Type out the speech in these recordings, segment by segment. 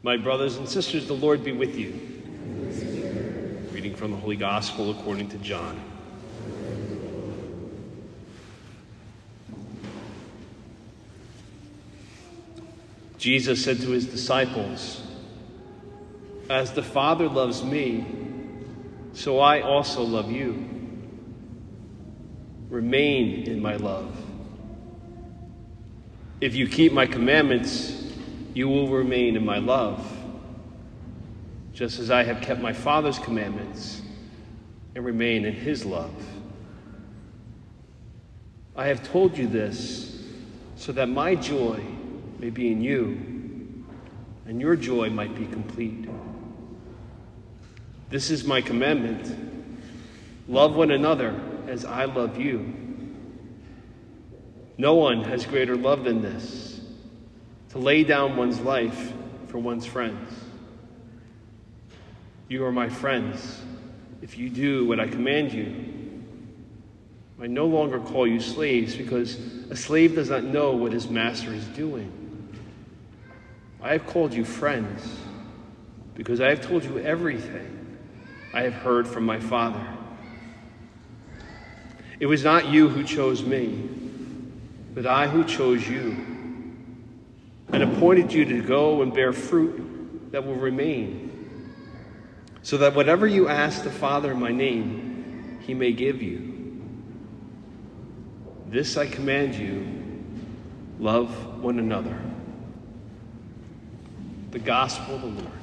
My brothers and sisters, the Lord be with you. Reading from the Holy Gospel according to John. Jesus said to his disciples, "As the Father loves me, so I also love you. Remain in my love. If you keep my commandments, you will remain in my love, just as I have kept my Father's commandments and remain in his love. I have told you this so that my joy may be in you and your joy might be complete. This is my commandment: love one another as I love you. No one has greater love than this, to lay down one's life for one's friends. You are my friends if you do what I command you. I no longer call you slaves, because a slave does not know what his master is doing. I have called you friends, because I have told you everything I have heard from my Father. It was not you who chose me, but I who chose you, and appointed you to go and bear fruit that will remain, so that whatever you ask the Father in my name, he may give you. This I command you: love one another." The Gospel of the Lord.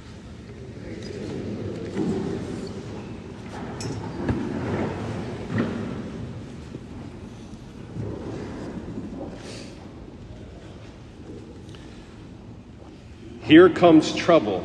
Here comes trouble.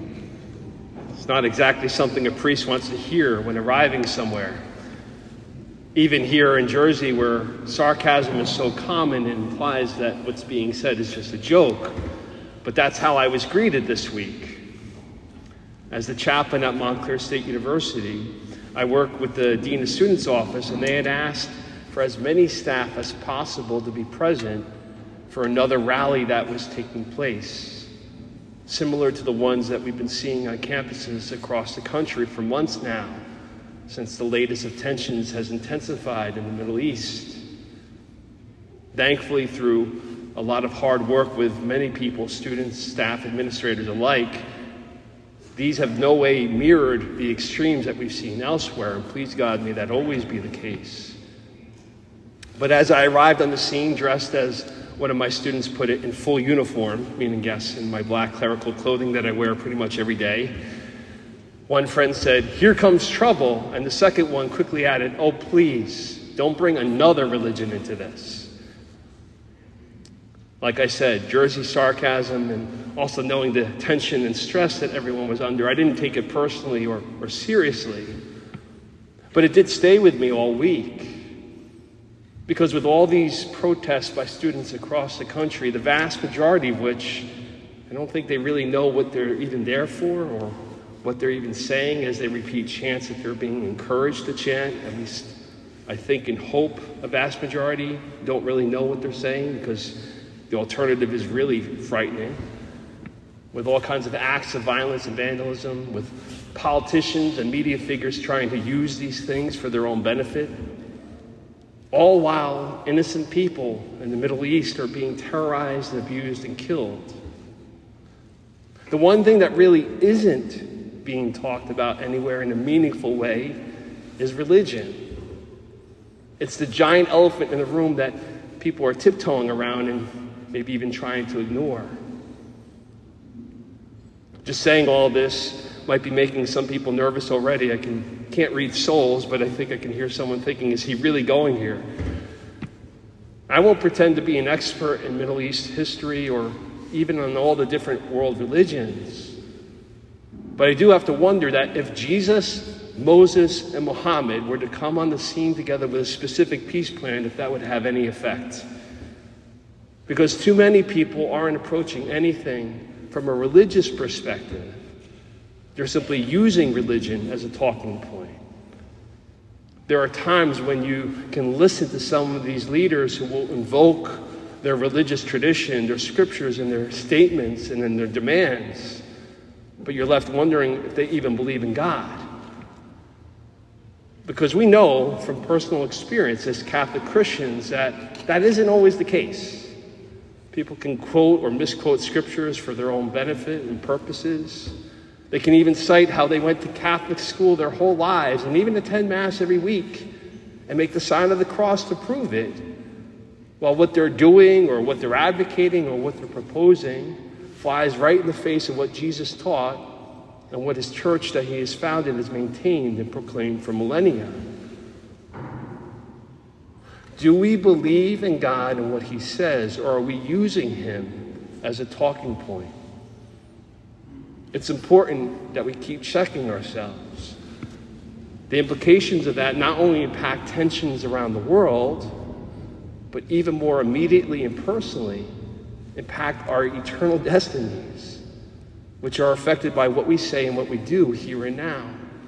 It's not exactly something a priest wants to hear when arriving somewhere. Even here in Jersey, where sarcasm is so common, it implies that what's being said is just a joke. But that's how I was greeted this week. As the chaplain at Montclair State University, I work with the Dean of Students office, and they had asked for as many staff as possible to be present for another rally that was taking place, similar to the ones that we've been seeing on campuses across the country for months now, since the latest of tensions has intensified in the Middle East. Thankfully, through a lot of hard work with many people, students, staff, administrators alike, these have no way mirrored the extremes that we've seen elsewhere, and please God, may that always be the case. But as I arrived on the scene, dressed as one of my students put it, in full uniform, meaning yes, in my black clerical clothing that I wear pretty much every day, one friend said, "Here comes trouble," and the second one quickly added, "Oh, please, don't bring another religion into this." Like I said, Jersey sarcasm, and also knowing the tension and stress that everyone was under, I didn't take it personally or seriously, but it did stay with me all week. Because with all these protests by students across the country, the vast majority of which, I don't think they really know what they're even there for or what they're even saying as they repeat chants that they're being encouraged to chant. At least I think and hope a vast majority don't really know what they're saying, because the alternative is really frightening. With all kinds of acts of violence and vandalism, with politicians and media figures trying to use these things for their own benefit, all while innocent people in the Middle East are being terrorized and abused and killed. The one thing that really isn't being talked about anywhere in a meaningful way is religion. It's the giant elephant in the room that people are tiptoeing around and maybe even trying to ignore. Just saying all this might be making some people nervous already. I can't read souls, but I think I can hear someone thinking, is he really going here? I won't pretend to be an expert in Middle East history or even on all the different world religions. But I do have to wonder that if Jesus, Moses, and Muhammad were to come on the scene together with a specific peace plan, if that would have any effect. Because too many people aren't approaching anything from a religious perspective. They're simply using religion as a talking point. There are times when you can listen to some of these leaders who will invoke their religious tradition, their scriptures, and their statements, and then their demands, but you're left wondering if they even believe in God. Because we know from personal experience as Catholic Christians that isn't always the case. People can quote or misquote scriptures for their own benefit and purposes. They can even cite how they went to Catholic school their whole lives and even attend Mass every week and make the sign of the cross to prove it, while what they're doing or what they're advocating or what they're proposing flies right in the face of what Jesus taught and what his church that he has founded has maintained and proclaimed for millennia. Do we believe in God and what he says, or are we using him as a talking point? It's important that we keep checking ourselves. The implications of that not only impact tensions around the world, but even more immediately and personally impact our eternal destinies, which are affected by what we say and what we do here and now.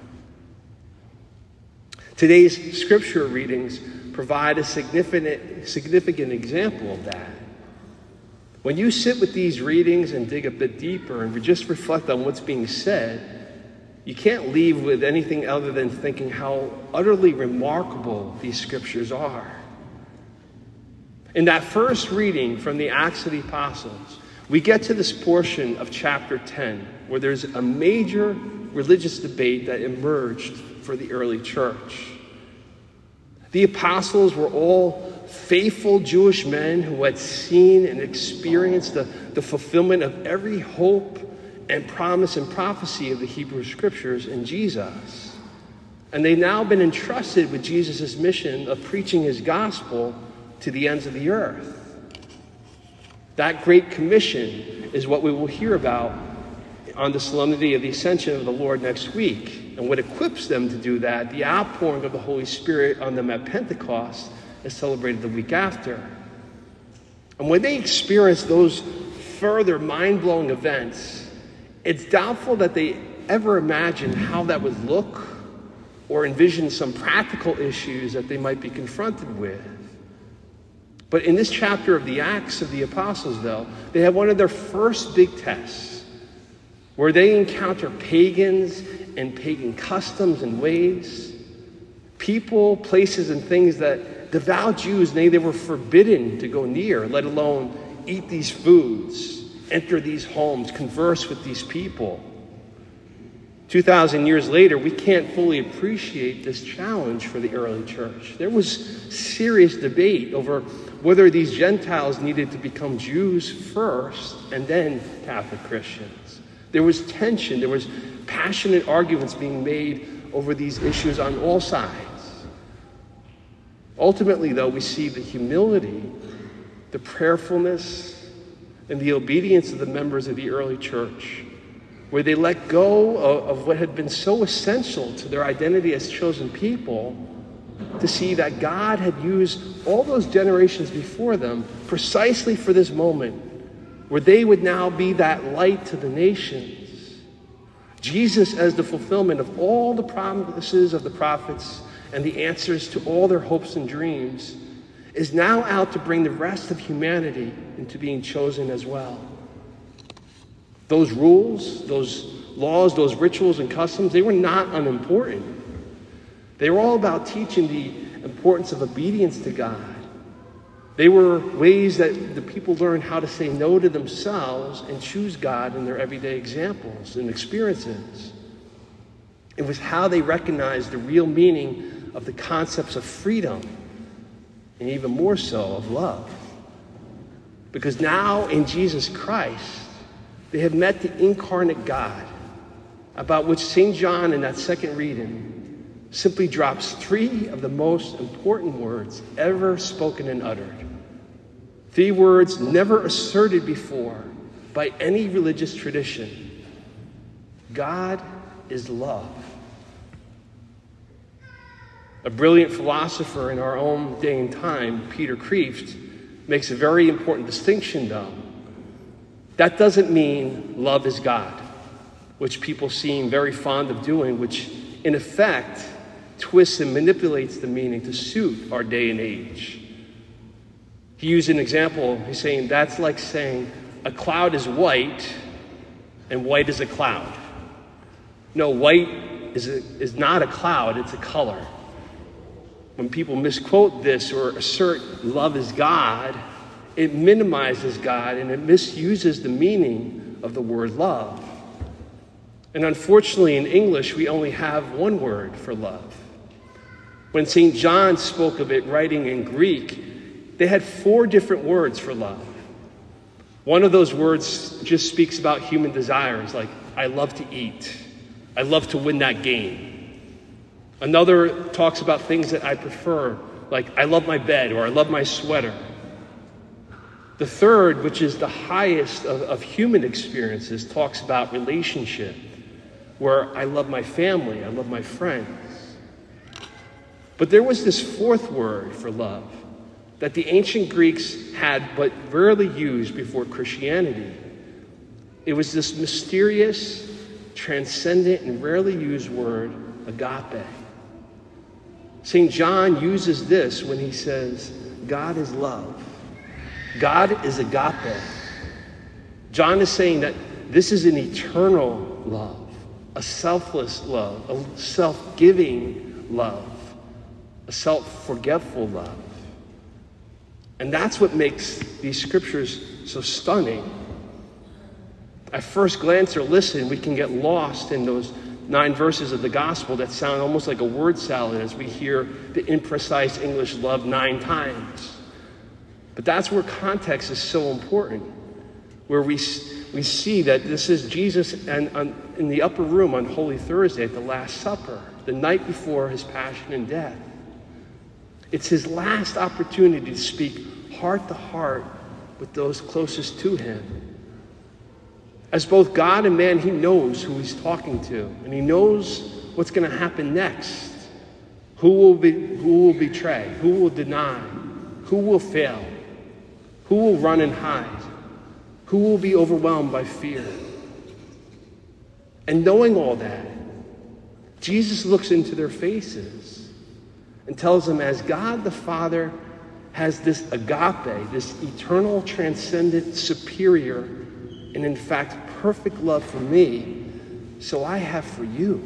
Today's scripture readings provide a significant example of that. When you sit with these readings and dig a bit deeper and just reflect on what's being said, you can't leave with anything other than thinking how utterly remarkable these scriptures are. In that first reading from the Acts of the Apostles, we get to this portion of chapter 10 where there's a major religious debate that emerged for the early church. The apostles were all faithful Jewish men who had seen and experienced the fulfillment of every hope and promise and prophecy of the Hebrew Scriptures in Jesus. And they've now been entrusted with Jesus' mission of preaching his gospel to the ends of the earth. That great commission is what we will hear about on the solemnity of the Ascension of the Lord next week. And what equips them to do that, the outpouring of the Holy Spirit on them at Pentecost, is celebrated the week after. And when they experience those further mind-blowing events, it's doubtful that they ever imagined how that would look or envision some practical issues that they might be confronted with. But in this chapter of the Acts of the Apostles, though, they have one of their first big tests where they encounter pagans and pagan customs and ways, people, places, and things that devout Jews, they were forbidden to go near, let alone eat these foods, enter these homes, converse with these people. 2,000 years later, we can't fully appreciate this challenge for the early church. There was serious debate over whether these Gentiles needed to become Jews first and then Catholic Christians. There was tension, there was passionate arguments being made over these issues on all sides. Ultimately, though, we see the humility, the prayerfulness, and the obedience of the members of the early church, where they let go of what had been so essential to their identity as chosen people, to see that God had used all those generations before them precisely for this moment, where they would now be that light to the nations. Jesus as the fulfillment of all the promises of the prophets and the answers to all their hopes and dreams is now out to bring the rest of humanity into being chosen as well. Those rules, those laws, those rituals and customs, they were not unimportant. They were all about teaching the importance of obedience to God. They were ways that the people learned how to say no to themselves and choose God in their everyday examples and experiences. It was how they recognized the real meaning of the concepts of freedom and even more so of love. Because now in Jesus Christ, they have met the incarnate God, about which St. John in that second reading simply drops 3 of the most important words ever spoken and uttered. 3 words never asserted before by any religious tradition. God is love. A brilliant philosopher in our own day and time, Peter Kreeft, makes a very important distinction, though. That doesn't mean love is God, which people seem very fond of doing, which in effect twists and manipulates the meaning to suit our day and age. He used an example. He's saying that's like saying a cloud is white and white is a cloud. No, white is not a cloud, it's a color. When people misquote this or assert love is God, it minimizes God and it misuses the meaning of the word love. And unfortunately, in English, we only have one word for love. When St. John spoke of it writing in Greek, they had 4 different words for love. One of those words just speaks about human desires, like, I love to eat. I love to win that game. Another talks about things that I prefer, like, I love my bed or I love my sweater. The third, which is the highest of human experiences, talks about relationship, where I love my family, I love my friends. But there was this 4th word for love that the ancient Greeks had but rarely used before Christianity. It was this mysterious, transcendent, and rarely used word, agape. St. John uses this when he says, God is love. God is agape. John is saying that this is an eternal love, a selfless love, a self-giving love, a self-forgetful love. And that's what makes these scriptures so stunning. At first glance or listen, we can get lost in those 9 verses of the gospel that sound almost like a word salad as we hear the imprecise English love 9 times. But that's where context is so important, where we see that this is Jesus in the upper room on Holy Thursday at the Last Supper, the night before his passion and death. It's his last opportunity to speak heart to heart with those closest to him. As both God and man, he knows who he's talking to, and he knows what's going to happen next. Who will betray? Who will deny? Who will fail? Who will run and hide? Who will be overwhelmed by fear? And knowing all that, Jesus looks into their faces and tells them, as God the Father has this agape, this eternal, transcendent, superior, and in fact perfect love for me, so I have for you.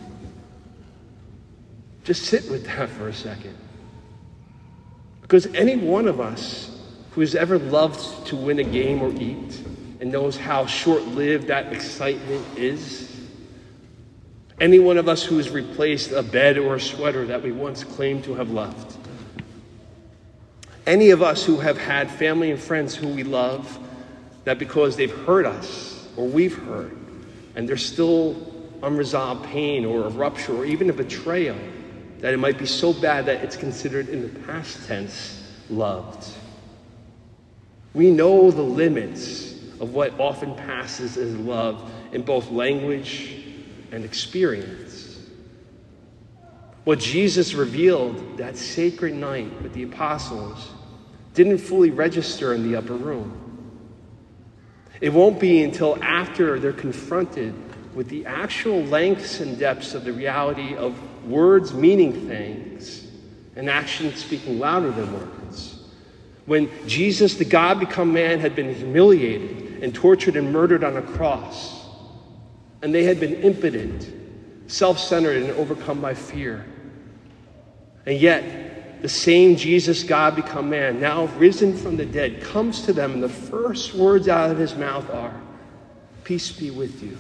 Just sit with that for a second. Because any one of us who has ever loved to win a game or eat and knows how short-lived that excitement is, any one of us who has replaced a bed or a sweater that we once claimed to have loved, any of us who have had family and friends who we love, that because they've hurt us or we've hurt, and there's still unresolved pain or a rupture or even a betrayal, that it might be so bad that it's considered in the past tense loved. We know the limits of what often passes as love in both language and experience. What Jesus revealed that sacred night with the apostles didn't fully register in the upper room. It won't be until after they're confronted with the actual lengths and depths of the reality of words meaning things and actions speaking louder than words. When Jesus, the God become man, had been humiliated and tortured and murdered on a cross, and they had been impotent, self-centered, and overcome by fear. And yet, the same Jesus, God become man, now risen from the dead, comes to them, and the first words out of his mouth are, "Peace be with you."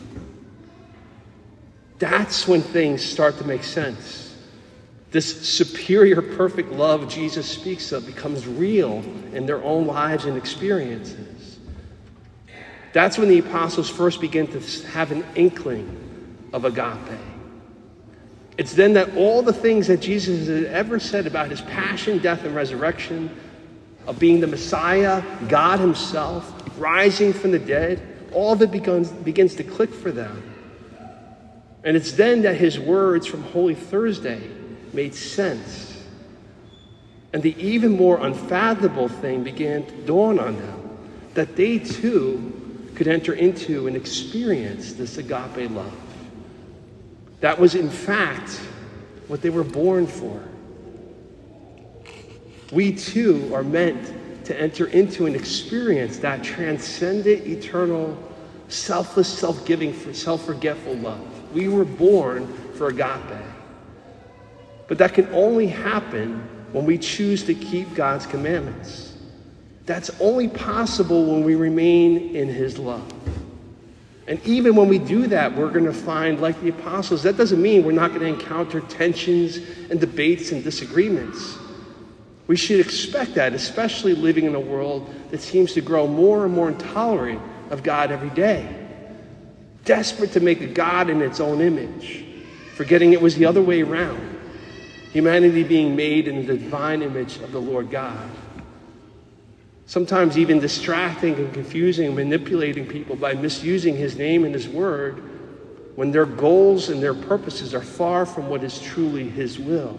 That's when things start to make sense. This superior, perfect love Jesus speaks of becomes real in their own lives and experiences. That's when the apostles first begin to have an inkling of agape. It's then that all the things that Jesus had ever said about his passion, death, and resurrection, of being the Messiah, God himself, rising from the dead, all of it begins to click for them. And it's then that his words from Holy Thursday made sense. And the even more unfathomable thing began to dawn on them, that they too could enter into and experience this agape love. That was in fact what they were born for. We too are meant to enter into and experience that transcendent, eternal, selfless, self-giving, self-forgetful love. We were born for agape. But that can only happen when we choose to keep God's commandments. That's only possible when we remain in his love. And even when we do that, we're going to find, like the apostles, that doesn't mean we're not going to encounter tensions and debates and disagreements. We should expect that, especially living in a world that seems to grow more and more intolerant of God every day. Desperate to make a God in its own image, forgetting it was the other way around. Humanity being made in the divine image of the Lord God. Sometimes even distracting and confusing and manipulating people by misusing his name and his word when their goals and their purposes are far from what is truly his will.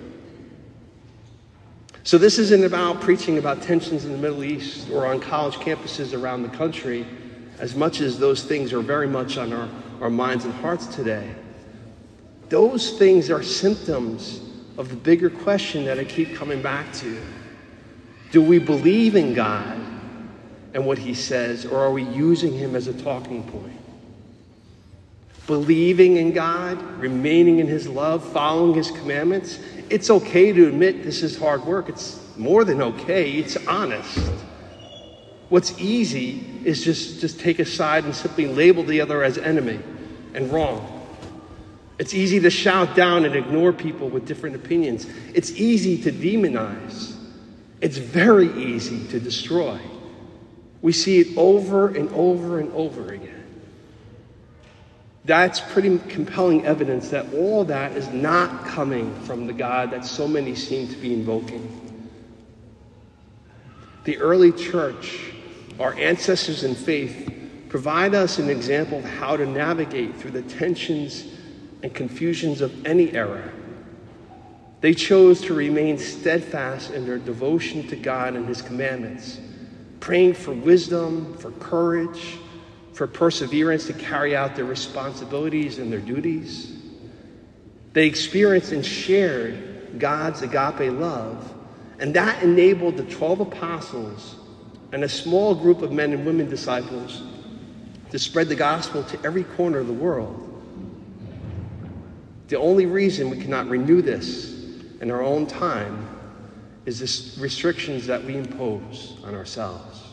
So this isn't about preaching about tensions in the Middle East or on college campuses around the country, as much as those things are very much on our minds and hearts today. Those things are symptoms of the bigger question that I keep coming back to. Do we believe in God and what he says, or are we using him as a talking point? Believing in God, remaining in his love, following his commandments. It's okay to admit this is hard work. It's more than okay. It's honest. What's easy is just take a side and simply label the other as enemy and wrong. It's easy to shout down and ignore people with different opinions. It's easy to demonize. It's very easy to destroy. We see it over and over and over again. That's pretty compelling evidence that all that is not coming from the God that so many seem to be invoking. The early church, our ancestors in faith, provide us an example of how to navigate through the tensions and confusions of any era. They chose to remain steadfast in their devotion to God and his commandments, praying for wisdom, for courage, for perseverance to carry out their responsibilities and their duties. They experienced and shared God's agape love, and that enabled the 12 apostles and a small group of men and women disciples to spread the gospel to every corner of the world. The only reason we cannot renew this in our own time is the restrictions that we impose on ourselves.